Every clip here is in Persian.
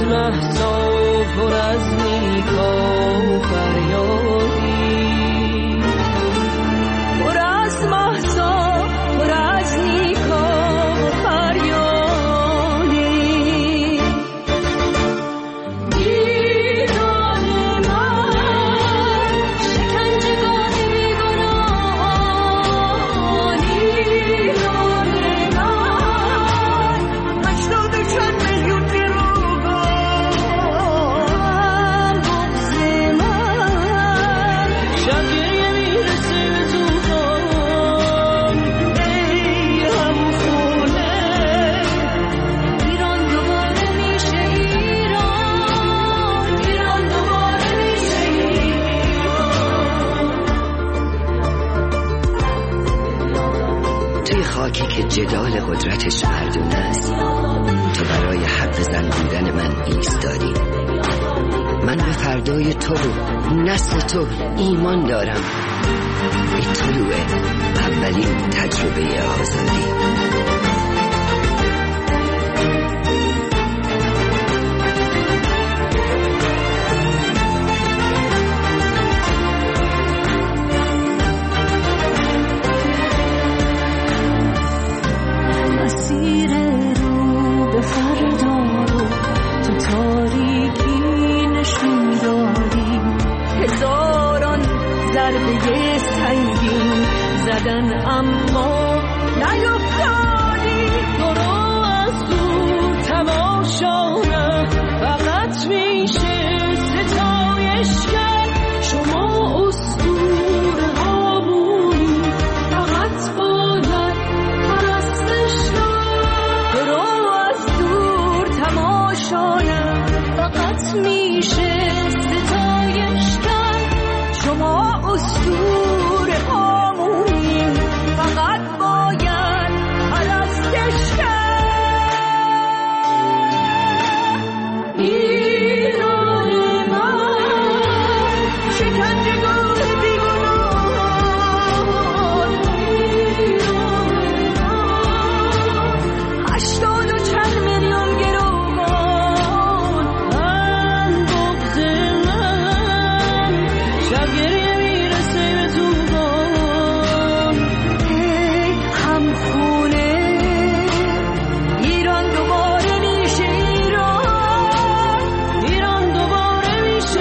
مهسا پر از نیکا و فریادی، پر از مهسا پر از نیکا و فریادی. ایران من شکنجهگاه بیگناهان، ایران من 84 میلیون گروگان، بغض من شب گریه میرسه به طوفان. ای همخونه ایران دوباره میشه ایران، ایران دوباره میشه ایران. توی خاکی که جدال قدرتش مردونه است، تو برای حق زن بودن من ایستادی. من به فردای تو و نسل تو ایمان دارم، به طلوع اولین تجربه آزادی. مسیر رو به فردا رو تو تاریکی نشون دادی، هزاران ضربه سنگین زدن اما نیفتادی. تو رو از دور تماشا نه فقط میشه ستایش کرد، شما اسطوره ها بودی فقط باید پرستش کرد. تو رو از دور تماشا نه فقط میشه ستایش کرد، شما اسطوره هامونی فقط باید پرستش کرد. ایران من شکنجهگاه بیگناهان، ایران من 84 میلیون گروگان، من بغض من شب گریه میرسه به طوفان. ای همخونه ایران دوباره میشه ایران، ایران دوباره میشه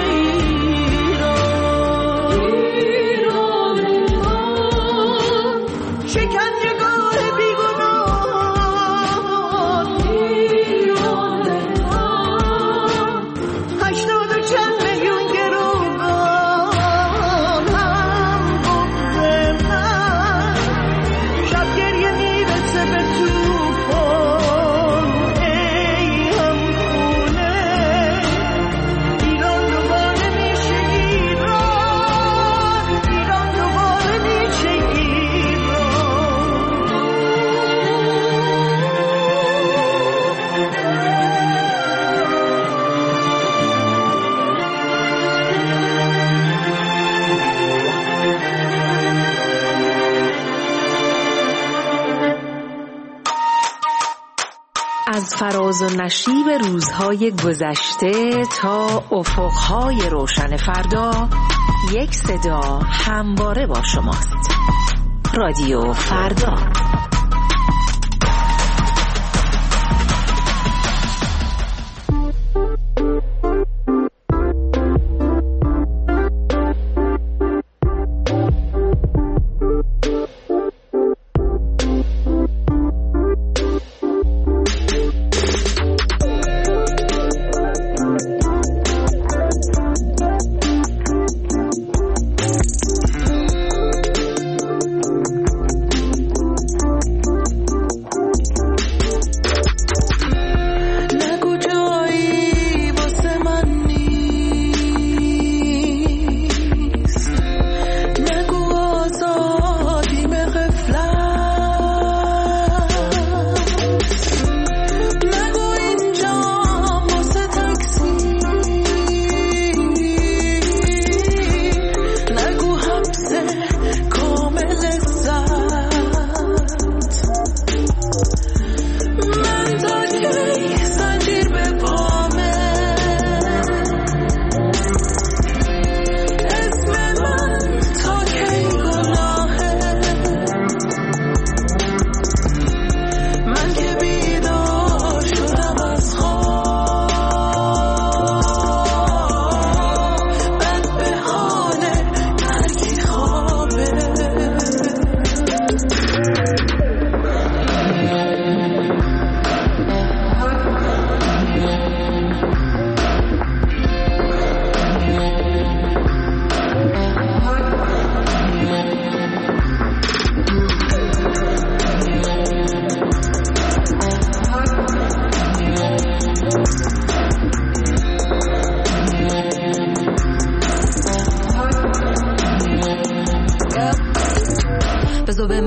ایران. ایران من شکنجهگاه بیگناهان، ایران من 84 میلیون گروگان، هم بغض من شب گریه میرسه به طوفان. ای همخونه ایران دوباره میشه ایران، ایران دوباره میشه از فراز و نشیب روزهای گذشته تا افقهای روشن فردا، یک صدا همواره با شماست. رادیو فردا.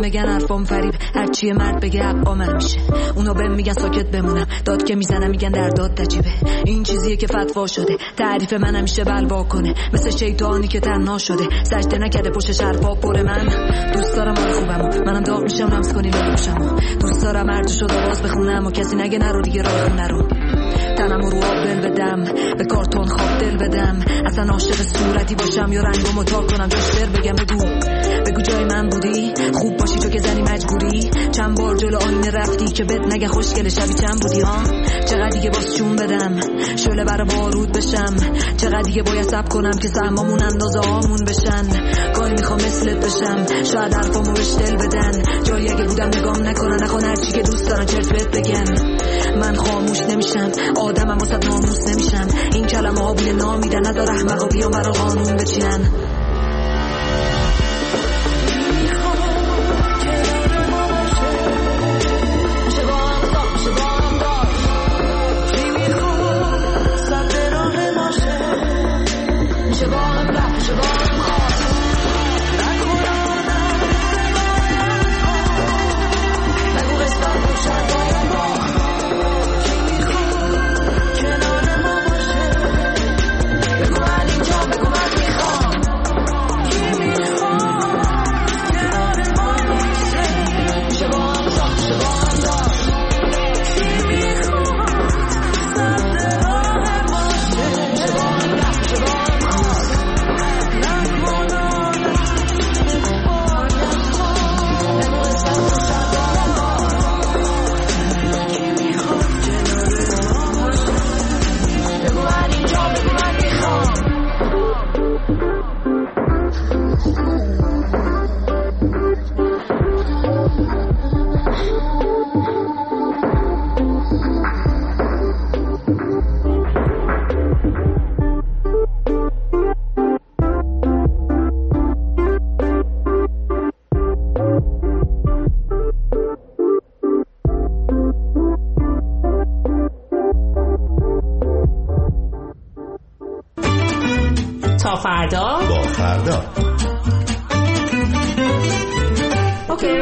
بگن حرفام فریب، هرچی مرد بگه حقا من میشه. اونا بهم میگن ساکت بمونم، داد که میزنم میگن در داد تجیبه. این چیزیه که فتوا شده، تعریف من همیشه بلوا کنه، مثل شیطانی که تنها شده، سجده نکرده پشت حرفا پر. من دوست دارم حال خوبمو، منم داغ میشم لمس کنی لاشمو. دوست دارم هر جو شد آواز بخونم و کسی نگه نرو دیگه راه خونه رو. تنمو رو آب دل بدم، به کارتون خواب دل بدم، اصلا عاشق صورتی باشم یا رنگمو تا کنم جاش دل بگم. بگو جای من بودی، خوب باشی تو که زنی مجبوری. چند بار جلو آینه رفتی که بد نگه خوشگل شبی چند بودی ها. چقدر دیگه باز چون بدم شعله برا بارود بشم، چقدر دیگه باید صبر کنم که سهمامون اندازه هامون بشن. گاهی میخوام مثلت بشم، شاید حرفامو بهش دل بدن، جایی اگه بودم نگام نکنن، نخوان هرچی که دوست دارن چرت بهت بگن. من خاموش نمیشم، آدمم واسه ناموس نمیشم، این کلمه ها بوی نامیدن، نداره احمقا بیان برا قانون بچینن. تا فردا با فردا. اوکی.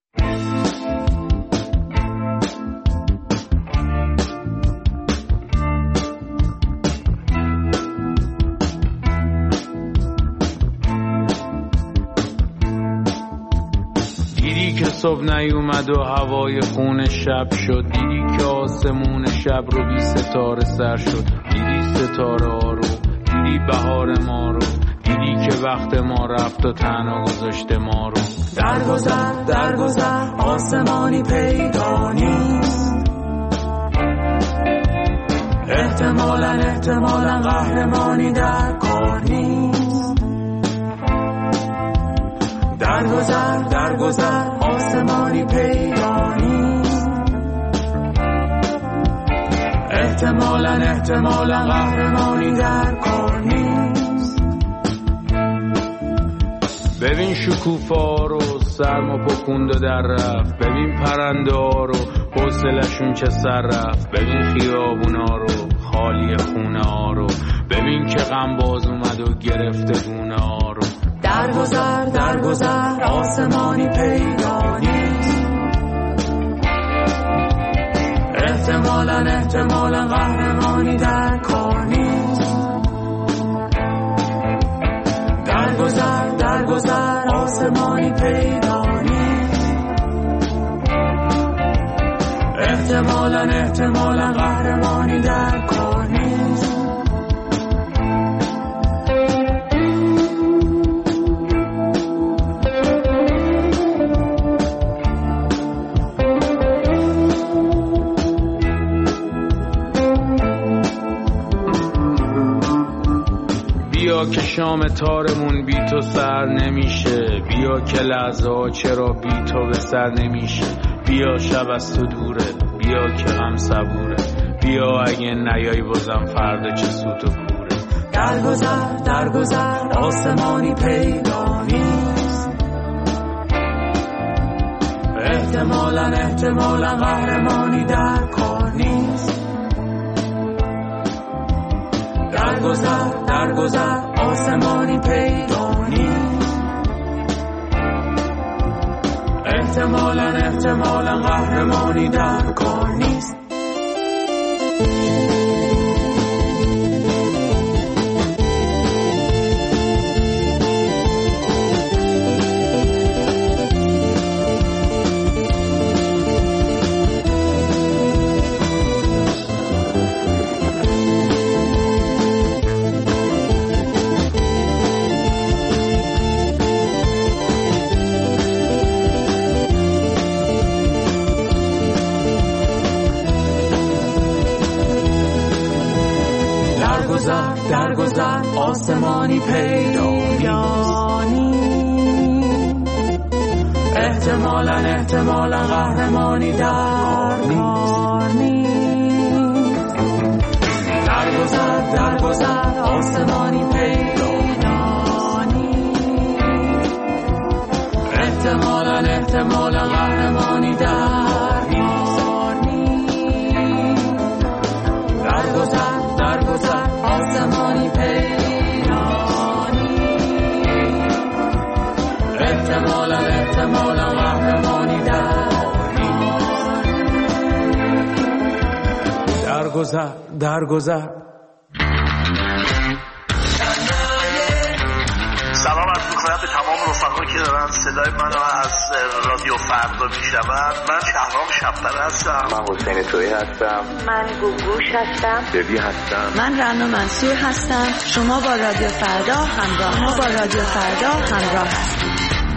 دیدی که صبح نیومد و هوای خون شب شد، دیدی که آسمون شب رو بی ستاره سر شد، دیدی ستاره ها رو، دیدی بهار ما رو، دیدی که وقت ما رفت و تنها گذاشته ما رو. درگذر آسمانی پیدا نیست، احتمالاً قهرمانی در کار نیست. درگذر آسمانی پیدا نیست، احتمالاً قهرمانی در کار نیست. ببین شکوفا رو سرما پکوند و در رفت، ببین پرنده ها رو حوصلشون چه سر رفت، ببین خیابونا رو خالی خونه ها رو، ببین که غم باز اومد و گرفته گونه ها رو. درگذر آسمانی پیدا نیست، احتمالاً قهرمانی در کار نیست. درگذر آسمانی پیدا نیست، احتمالاً قهرمانی در کار نیست. بیا که شام تارمون بی تو سر نمیشه، بیا که لحظه ها چرا بی تو به سر نمیشه. بیا شب از تو دوره، بیا که غم صبوره، بیا اگه نیای بازم فردا چه سوت و کوره. درگذر آسمانی پیدا نیست، احتمالاً قهرمانی در کار نیست. درگذر آسمانی پیدا نیست، احتمالاً قهرمانی در کار نیست. درگذر آسمانی پیدا نیست. احتمالاً قهرمانی در کار نیست. درگذر آسمانی پیدا نیست. احتمالاً قهرمانی در کار نیست. درگذر آسمانی پیرانی. احتمالاً قهرمانی درگذر. سلام عرض می‌کنم به تمام رفقایی که دارن صدای منو از رادیو فردا میشنون. من شهرام شب‌پره هستم. من حسین تویی هستم. من گوگوش هستم. ببی هستم. من رنا منصور هستم. شما با رادیو فردا همراه هستید.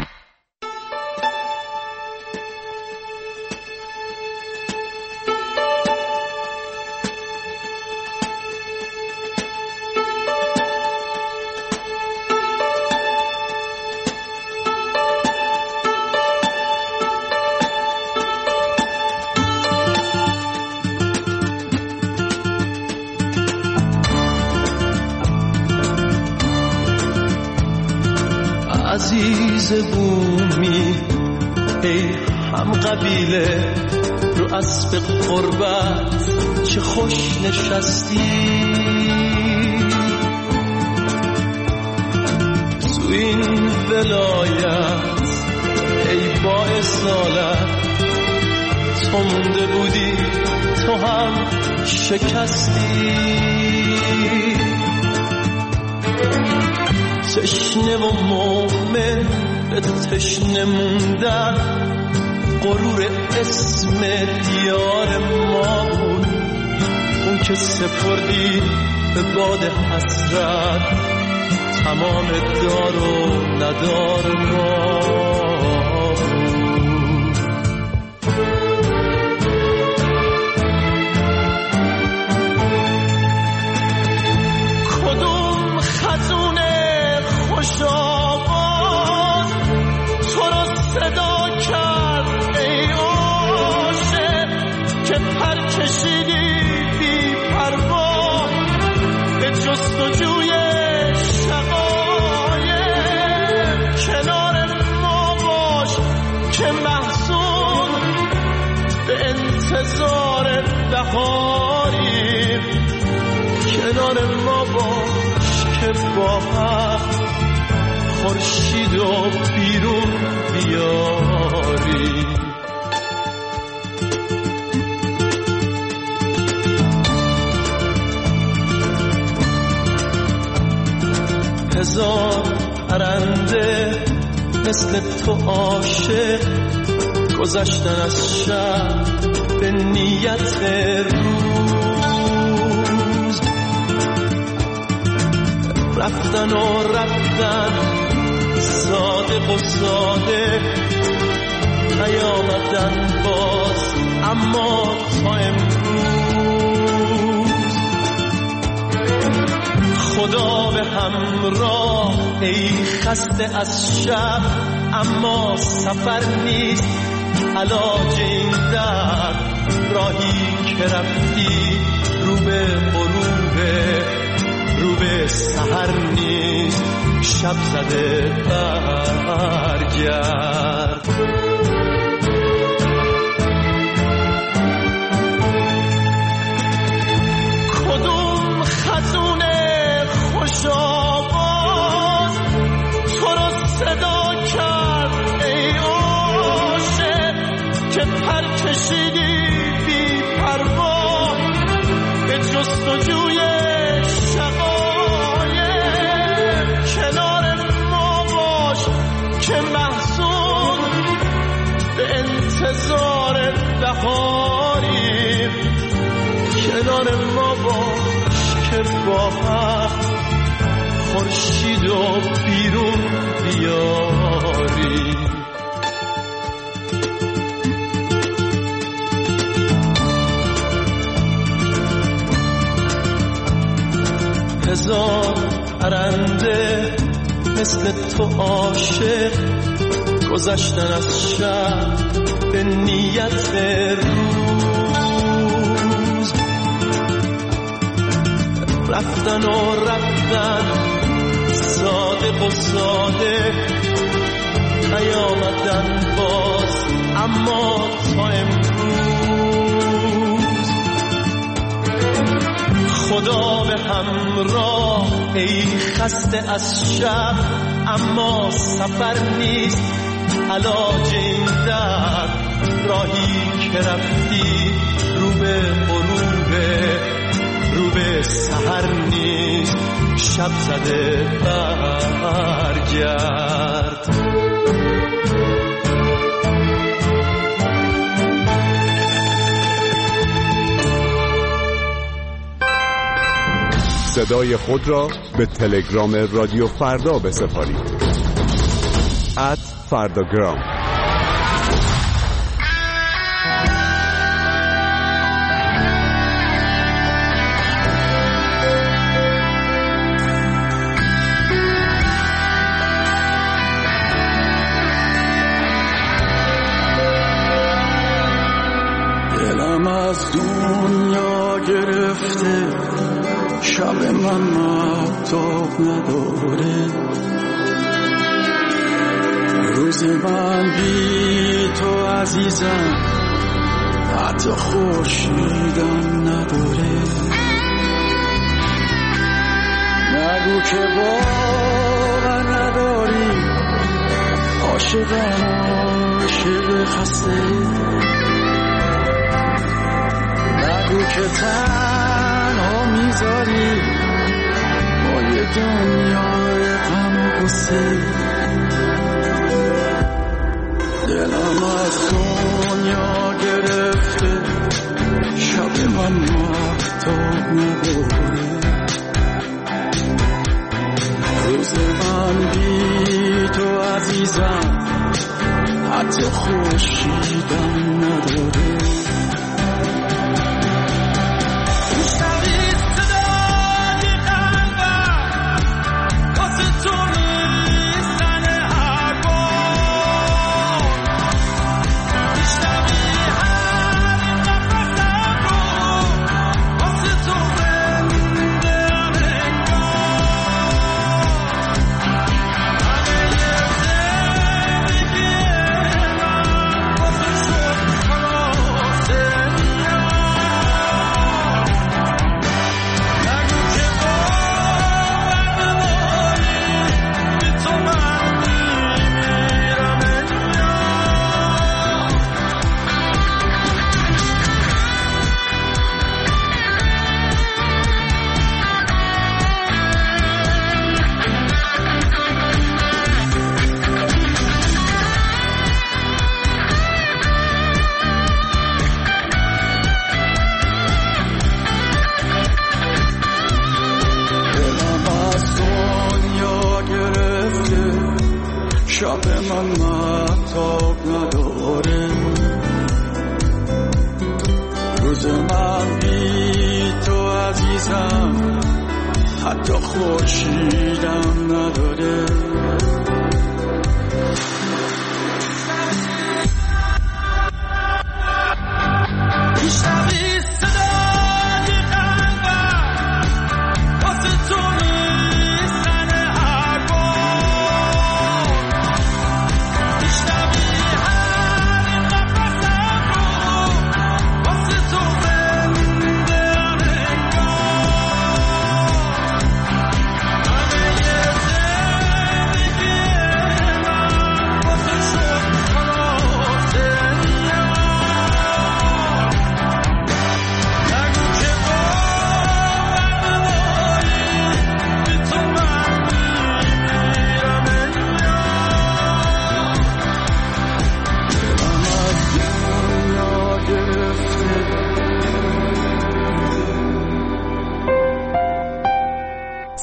عزیز بومی ای هم قبیله رو اسب قربت چه خوش نشستی. تو این ولایت ای با اصالت تو مونده بودی تو هم شکستی. تشنه و مومن به تشنه موندن غرور اسم دیار ما بود. اون که سپردی به باد حسرت تمام دار و ندار ما بود. کدوم خزونه خوش آواز تو رو صدا کرد ای عاشق که پر کشیدی بی پروا به جستجوی شقایق. کنار ما باش که محزون به انتظار بهاری. کنار ما باش که با هم خورشید و بیرون بیاری. هزار پرنده مثل تو عاشق گذشتن از شب به نیت روز. رفتن صادق و صادق نیامدن باز اما تا امروز. خدا به همراه ای خسته از شب اما سفر نیست علاج این درد. راهی که رفتی رو به غروبه رو به سحر نیست شب زده برگرد. کدوم خزونه خوش آواز تو رو صدا کرد ای عاشق پر کشیدی بی پروا به جستجوی شقایق. کنار ما باش که محزون به انتظار بهاری، کنار ما باش که با هم خورشید و بیرون بیاری. هزار پرنده مثل تو عاشق گذشتن از شب به نیت روز، رفتن و رفتن صادق و صادق، نیامدن باز اما تا امروز. خدا به همراه ای خسته از شب، اما سفر نیست علاج این درد. راهی که رفتی رو به غروبه، رو به سحر نیست شب زده برگرد. صدای خود را به تلگرام رادیو فردا بسپارید. @فرداگرام. دلم از دنیا گرفته، شب من مهتاب نداره، روز من بی تو عزیزم حتی خورشیدم نداره. نگو که باور نداری، عاشقم عاشق خسته. نگو که تنها میذاری با یه دنیای غم و غصه. دلم از دنیا گرفته، شب من مهتاب نداره، روز من بی تو عزیزم حتی خورشیدم نداره. شب من مهتاب نداره، روز من بی تو عزیزم حتی خورشیدم نداره.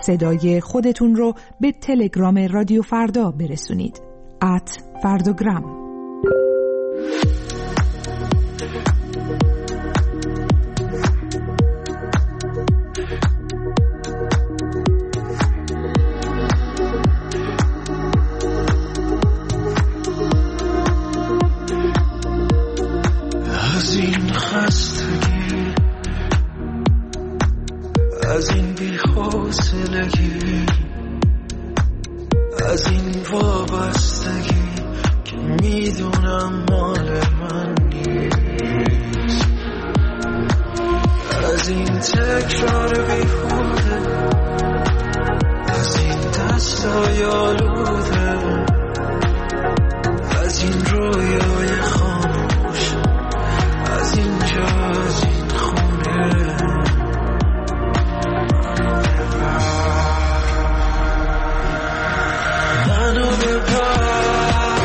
صدای خودتون رو به تلگرام رادیو فردا برسونید. @فردوگرام. از این خستگی، از این بی‌حوصلگی، از این وابستگی که میدونم مال من نیست، از این تکرار بیهوده، از این دستای آلوده، از این رویای خاموش، از اینجا، از این خونه. منو ببر،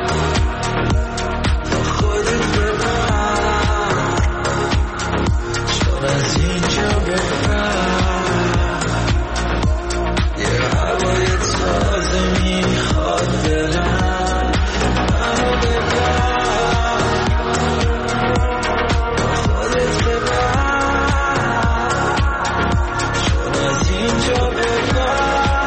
با خودت ببر، چون از اینجا ببر، یه هوای تازه میخواد دلم. منو ببر، با خودت ببر، چون از اینجا ببر،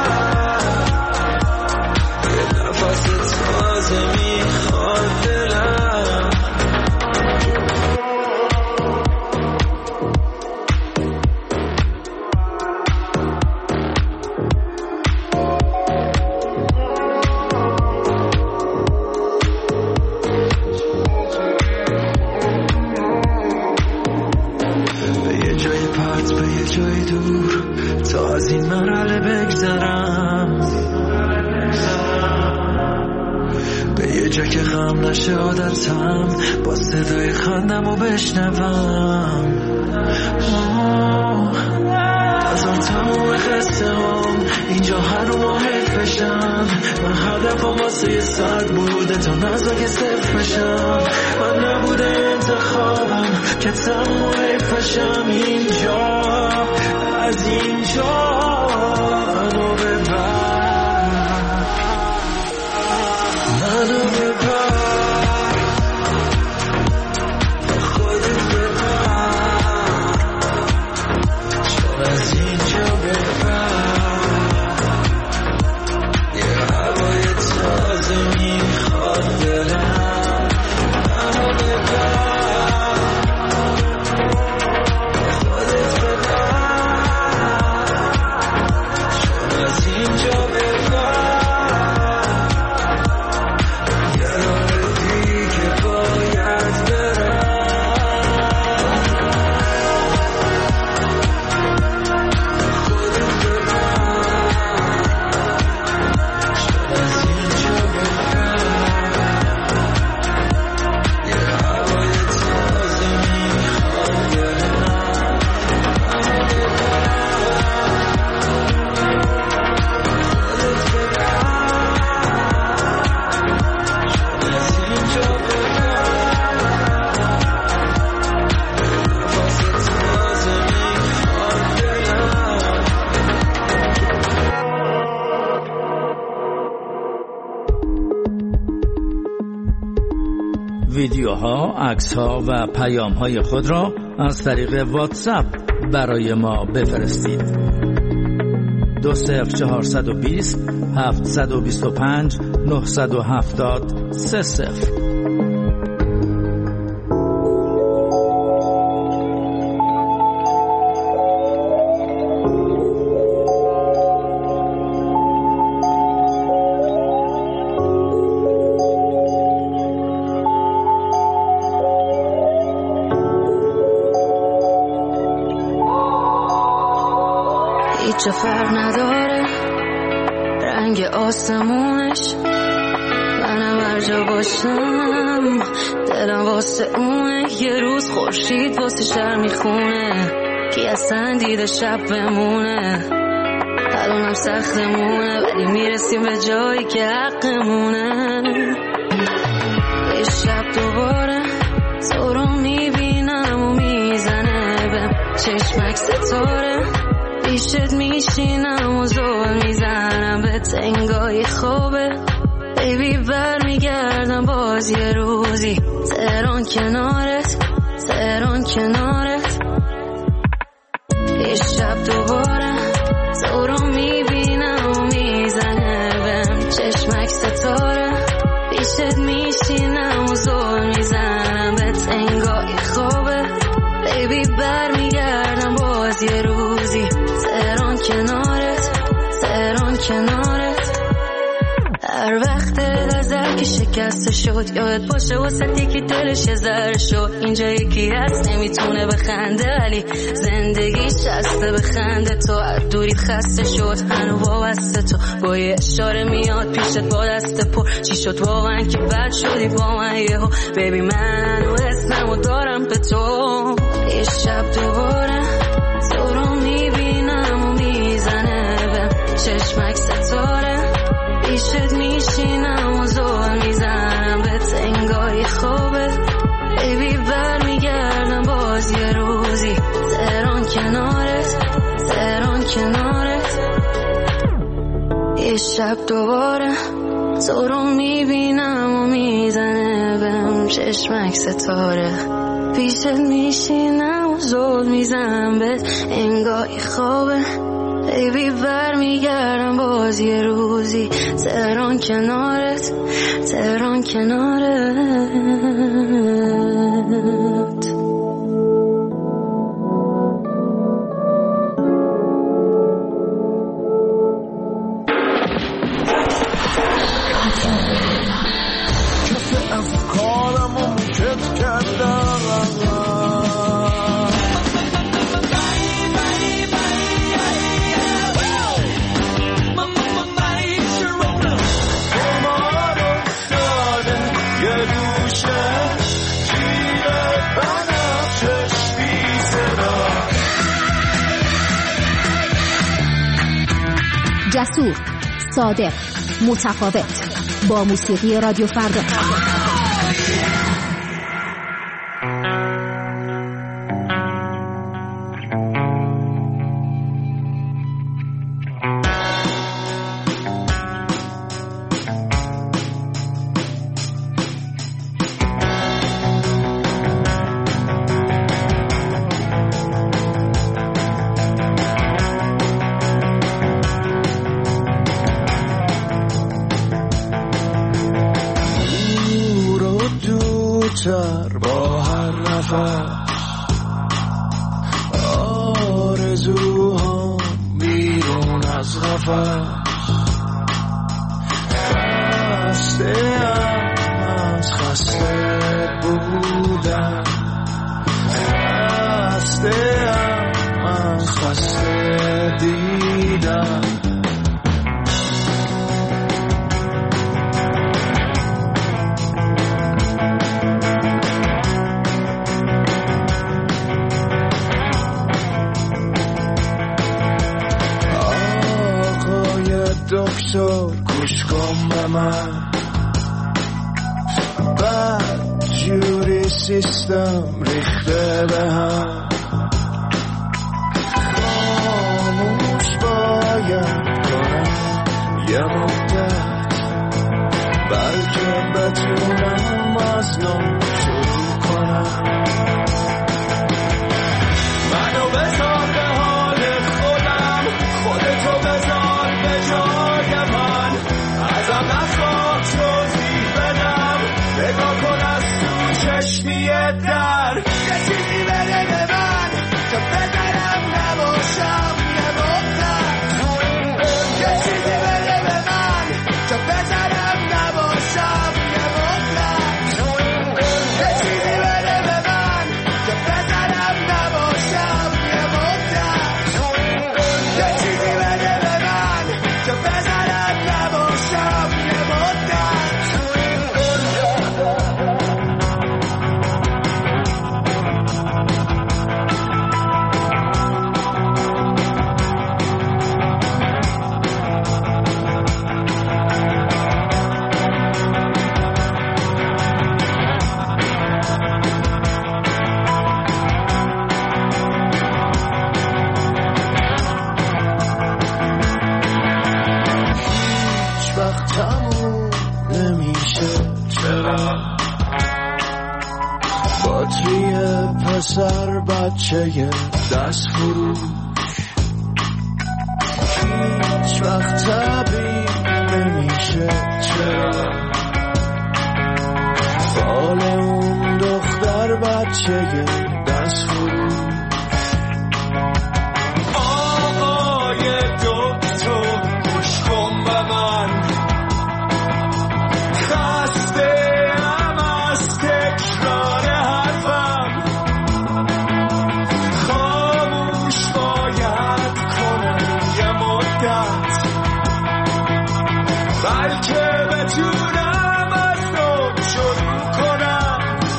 میخواد دلم. به یه جای پرت، به یه جای دور، تا از این مرحله بگذرم، به یه جا که غم نشه عادتم، با صدای خندم رو بشنوم. از آن تموم خسته هم اینجا هر رو محیط بشم. من هدفم واسه یه ساعت بوده تا نزاک صفر بشم. من نبوده انتخابم که تموم حیف بشم. اینجا، از اینجا منو ببر، منو ببر، با خودت ببر، چون از اینجا ببر، یه هوای تازه میخواد دلم. منو ببر، با خودت ببر، چون از اینجا ببر، ویدیوها، عکس‌ها و پیام‌های خود را از طریق واتساپ برای ما بفرستید. 20420 725 970 30. هیچ فرق نداره رنگ آسمونش، منم هر جا باشم دلم واسه اونه. یه روز خورشید واسه شهر میخونه، کی اصلا دیده شب بمونه. الانم سختمونه ولی میرسیم به جایی که حقمونه. یه شب دوباره تو رو میبینم و میزنه به چشمک ستاره. پیشت میشینم و زل میزنم به تنگای خوبه بیبی برمیگردم باز یه روزی تهران کنارت تهران کنارت یه شب دوباره تو رو میبینم و میزنه بهم چشمک ستاره پیشت میشینم و زل میزنم به تنگای خوبه بیبی برمیگردم باز یه روزی تهران کنارت تهران کنارت هر وقت نظر که شکسته شد یاد باشه واسه یکی دلش ذره شد اینجا یکی هست نمیتونه بخنده ولی زندگی شسته بخنده تو از دوریت خسته شد هنو وابسته تو با یه اشاره میاد پیشت با دست پر چی شد واقعا که بد شدی با من یهو بیبی من و اسممو دارم به تو یه شب دوباره تو رو میبینم و میزنه به چشمک ستاره پیشت میشینم و زل میزنم به تنگای خوبه بیبی برمیگردم باز یه روزی تهران کنارت تهران کنارت یه شب دوباره تو رو میبینم و میزنه بهم چشمک ستاره پیشت میشینم و زل میزنم به تنگای خوبه بیبی برمیگردم باز یه روزی تهران کنارت تهران کنارت کف افکارمو موکت کردم جسور، صادق، متفاوت با موسیقی رادیو فردا. با هر نفس آرزوها بیرون از قفس خسته‌ام از خسته بودن خسته‌ام از خسته دیدن دکتر گوش کن به من بد جوری سیستم ریخته به هم خاموش باید کنم یه مدت بلکه بتونم از نو شروع کنم منو بذار به حال خودم خودتو بذار به جای من ازم نخواه توضیح بدم نگاه کن از تو چشمی در یه چیزی بده به من که بذارم نباشم یه مدت یه چیزی بده به من که بذارم نباشم یه مدت یه چیزی بده به من که بذارم نباشم یه مدت یه چیزی بده به من که بذارم نباشم یه مدت باتری پسر بچه دست فروش هیچ وقت طبیعی نمیشه، چرا فال اون دختر بچه دست فروش. آقای دکتر گوش کن به من، خسته ام از تکرار حرفم، خاموش باید کنم یه مدت، بلکه بتونم از نو شروع کنم.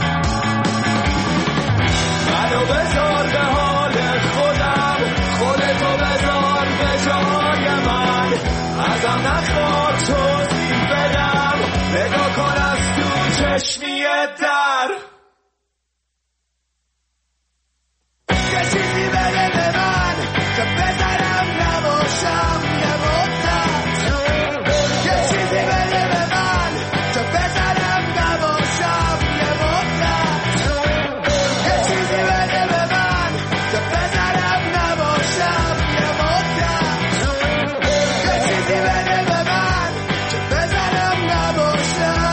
منو بذار به حال خودم، خودتو بذار به جای من، ازم نخواد توضیح بدم، نگاه کن از تو چشمی در. یه چیزی بده به من که بذارم نباشم یه مدت، یه چیزی بده به من که بذارم نباشم یه مدت، یه چیزی بده به من که بذارم نباشم یه مدت، یه چیزی بده به من که بذارم نباشم.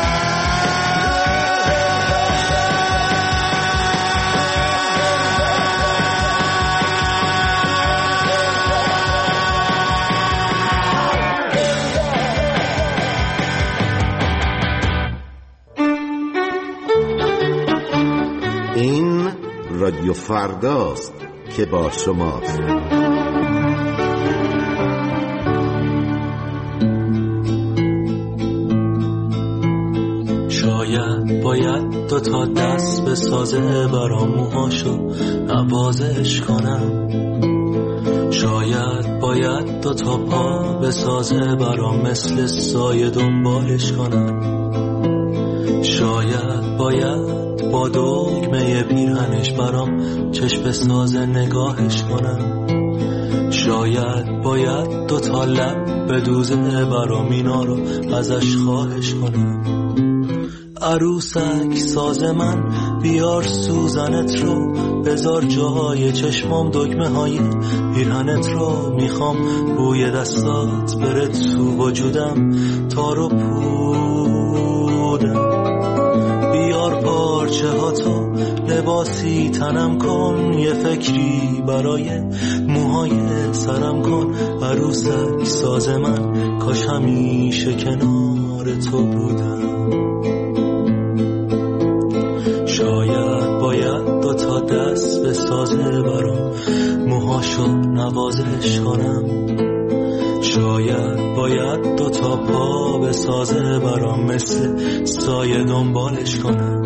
این رادیو فرداست که با شماست. شاید باید دو تا دست بسازه برام موهاشو نوازش کنم، شاید باید دو تا پا بسازه برام مثل سایه دنبالش کنم، شاید باید با دگمه پیرهنش برام چشم بسازه نگاهش کنم، شاید باید دو تا لب بدوزه برام اینا رو ازش خواهش کنم. عروسک ساز من بیار سوزنت رو، بذار جای چشمام دگمه های پیرهنت رو، میخوام بوی دستات بره تو وجودم تا رو پودم، بیار پارچه ها تو لباسی تنم کن، یه فکری برای موهای سرم کن. عروسک ساز من کاش همیشه کنار تو بودم. شاید باید دو تا دست بسازه برام موهاشو نوازش کنم، شاید باید دو تا پا بسازه برام مثل سایه دنبالش کنم،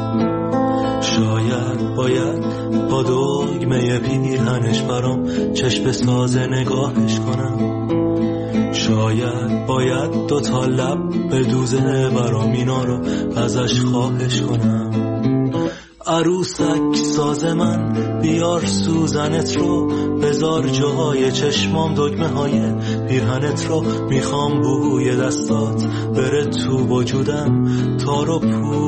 شاید باید با دگمه پیرهنش برام چشم بسازه نگاهش کنم، شاید باید دو تا لب بدوزه برام اینا رو ازش خواهش کنم. عروسک ساز من بیار سوزنت رو، بذار جاهای چشمام دگمه های پیرهنت رو، میخوام بوی دستات بره تو وجودم تا رو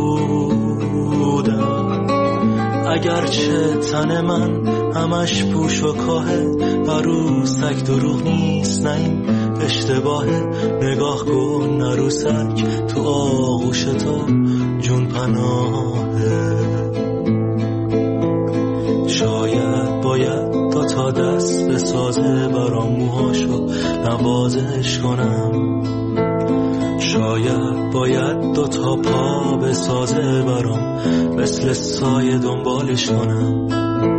پودم. اگرچه تن من همش پوش و کاهه، عروسک دروغ نیست نه این اشتباهه، نگاه کن عروسک تو آغوش تو جون پناهه. شاید باید دو تا دست بسازه برام موهاشو نوازش کنم، شاید باید دو تا پا بسازه برام مثل سایه دنبالش کنم،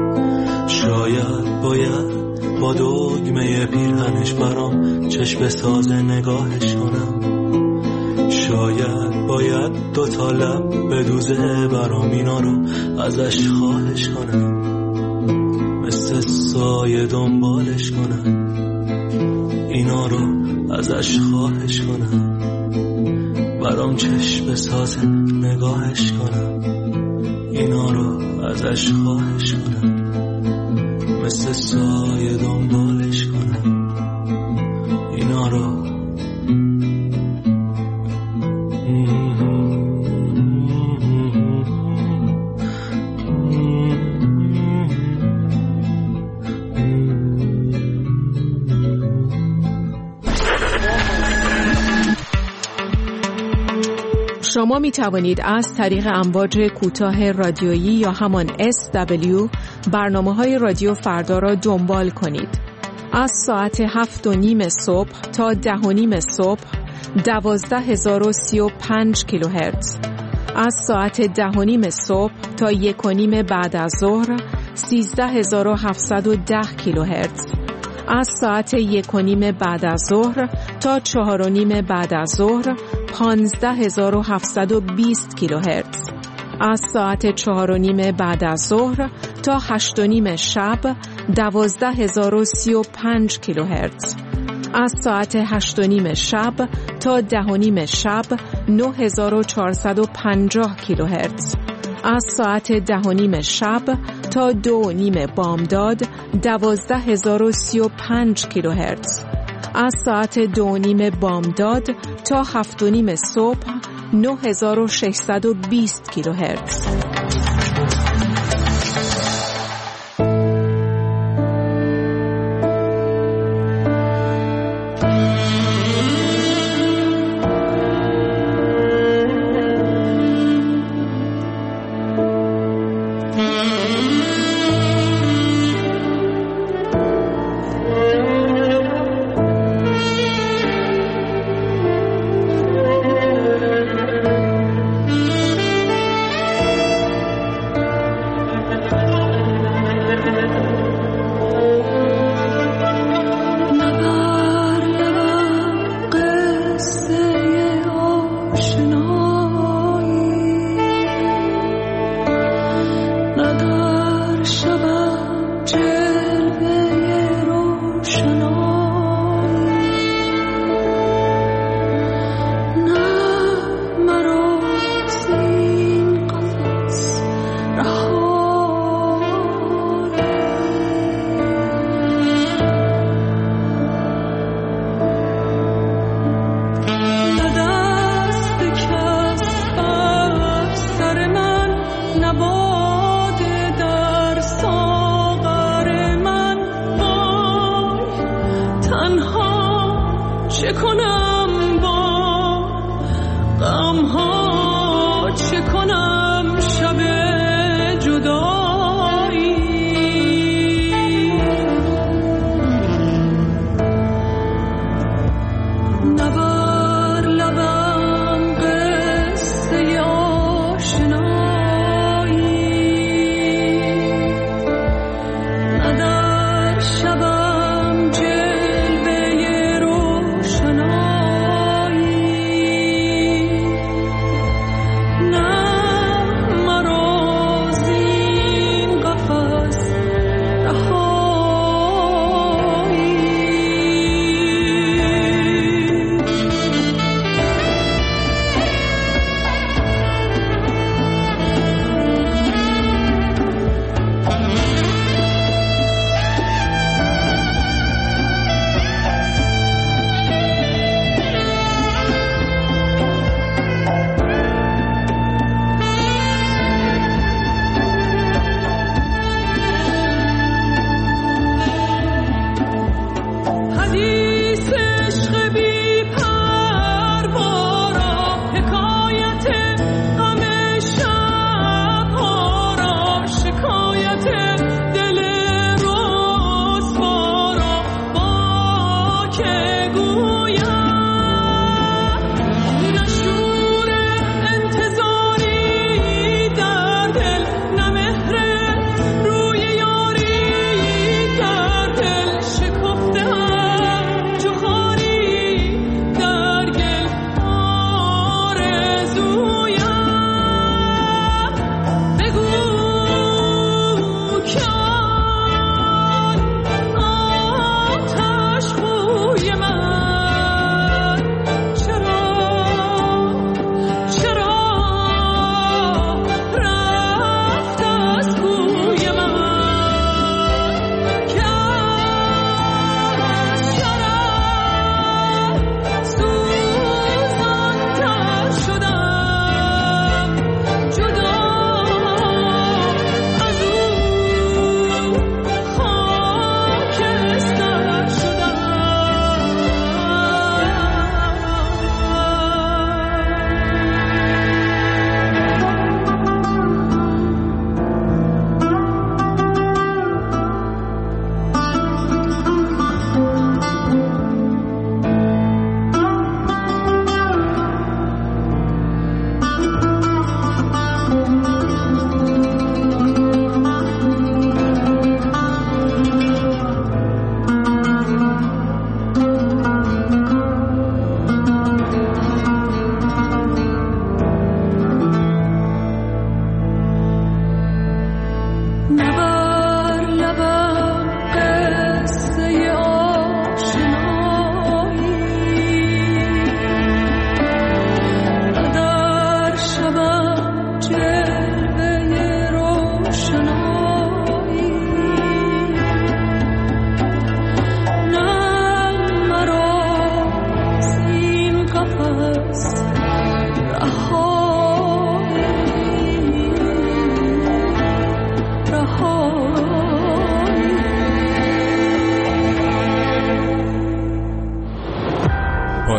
شاید باید با دگمه پیرهنش برام چشم بسازه نگاهش کنم، شاید باید دو تا لب بدوزه برام اینا رو ازش خواهش کنم، مثل سایه دنبالش کنم، اینا رو ازش خواهش کنم، برام چشم بسازه نگاهش کنم، اینا رو ازش خواهش کنم، مثل سایه دنبالش کنم، اینا رو شما می توانید از طریق امواج کوتاه رادیویی یا همان SW برنامه‌های رادیو فردا را دنبال کنید. از ساعت 7:30 صبح تا 10:30 صبح 12035 کیلوهرتز. از ساعت 10:30 صبح تا 1:30 بعد از ظهر 13710 کیلوهرتز. از ساعت 1:30 بعد از ظهر تا 4:30 بعد از ظهر 15720 کیلوهرتز. از ساعت 4:30 بعد از ظهر تا 8:30 شب 12035 کیلوهرتز. از ساعت 8:30 شب تا 10:30 شب 9450 کیلوهرتز. از ساعت 10:30 شب تا 2:30 بامداد 12035 کیلوهرتز. از ساعت 2:30 بامداد تا 7:30 صبح 9620 کیلوهرتز. شبم جلوه روشنایی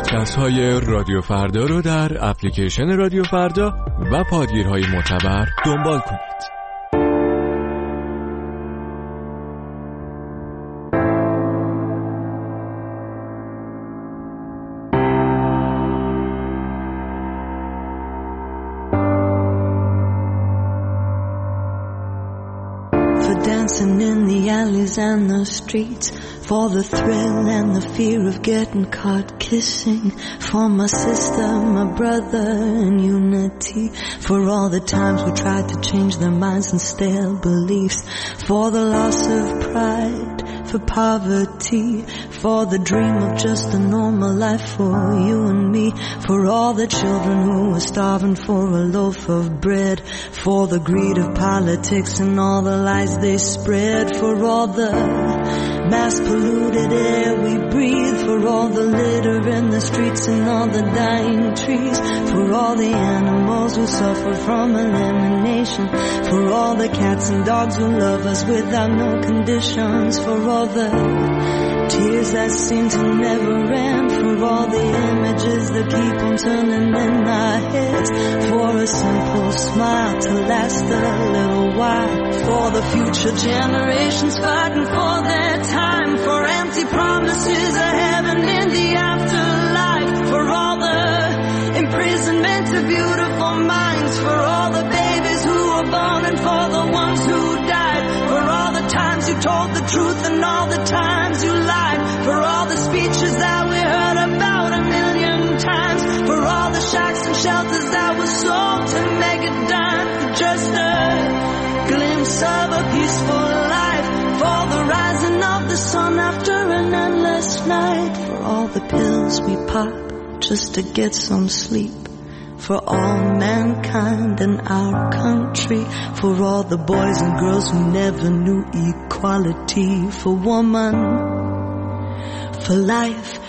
پادکست های رادیو فردا رو در اپلیکیشن رادیو فردا و پادگیرهای معتبر دنبال کنید. Dancing in the alleys and the streets, for the thrill and the fear of getting caught kissing, for my sister, my brother in unity, for all the times we tried to change their minds and stale beliefs, for the loss of pride, for poverty, for the dream of just a normal life for you and me, for all the children who were starving for a loaf of bread, for the greed of politics and all the lies they spread, for all the mass polluted air we breathe, for all the litter in the streets and all the dying trees, for all the animals who suffer from elimination, for all the cats and dogs who love us without no conditions, for all the tears that seem to never end, for all the images that keep on turning in our heads, for a simple smile to last a little while, for the future generations fighting for their time, for empty promises of heaven in the afterlife, for all the imprisonment of beautiful minds, for all the babies who were born and for the ones who died, for all the times you told the truth and all the times you lied, for all the speeches that we heard about a million times, for all the shacks and shelters that were sold to make a dime for just a glimpse of a peaceful life, for the rising of the sun after an endless night, for all the pills we pop just to get some sleep, for all mankind in our country, for all the boys and girls who never knew equality, for woman, for life,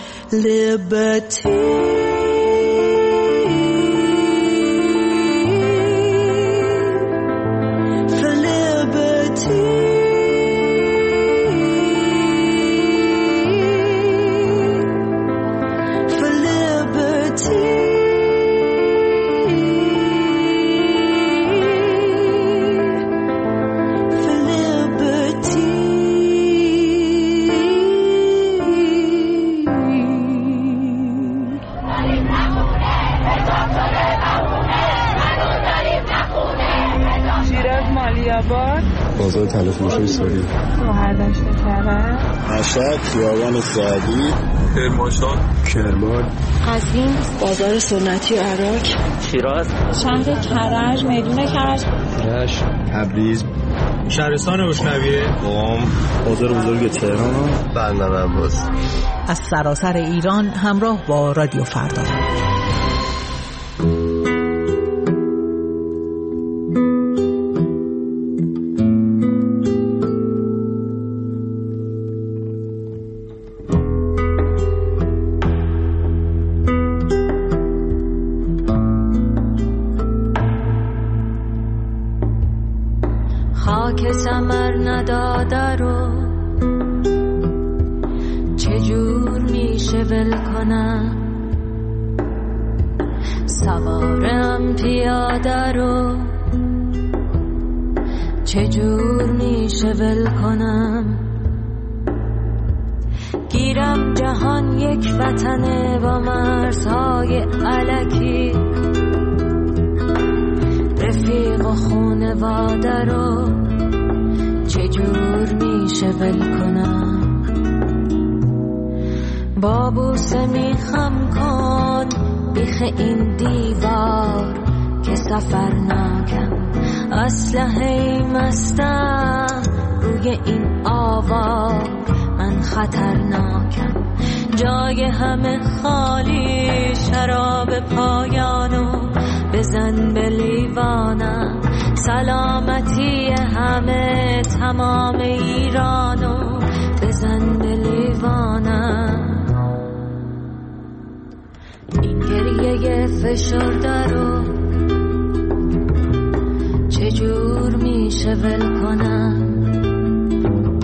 liberty. بازار تلفروشی سوری، مهردشت کرد، مشهد، خیابان سعدی، کرمانشاه، کرمان، قزوین، بازار سنتی عراق، شیراز، شهر کرج، میدون کرج، رشت، تبریز، شهرستان اشنویه، قم، بازار بزرگ تهران، بندر عباس. از سراسر ایران همراه با رادیو فردا. خاک ثمر نداده رو چجور میشه ول کنم، سوارم پیاده رو چجور میشه ول کنم، گیرم جهان یک وطنه با مرزهای الکی، رفیق و خونواده رو چجور میشه ول کنم، با بوسه میخم کن بیخ این دیوار که سفر ناکم، اسلحه مستم روی این آوار من خطرناکم، جای همه خالی شراب پایانو بزن به لیوانم، سلامتی همه تمام ایرانو بزن به لیوانم، این گریه فشرده رو چجور میشه ول کنم،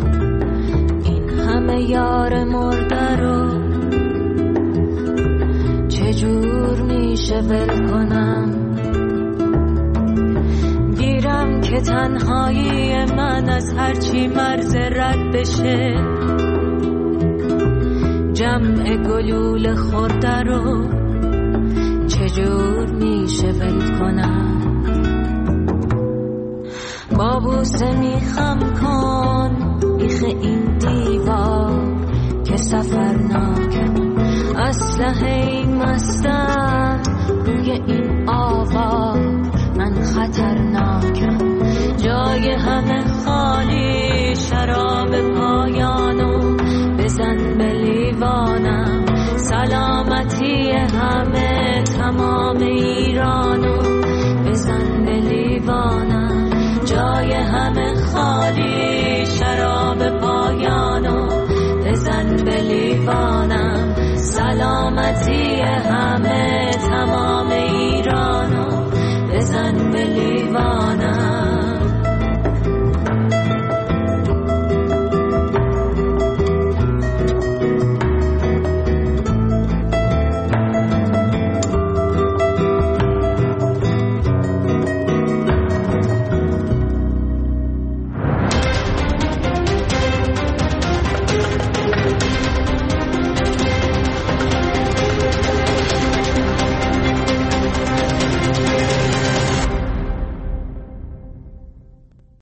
این همه یار مرده رو میشه ول کنم، گیرم که تنهایی من از هرچی مرز رد بشه، جمع گلوله خورده رو چجور میشه ول کنم. با بوسه میخم کن بیخ این دیوار که سفرناکم، اسلحه مستم روی این آوار، من خطرناکم. جای همه خالی، شراب پایانو بزن به لیوانم، سلامتی همه تمام ایرانو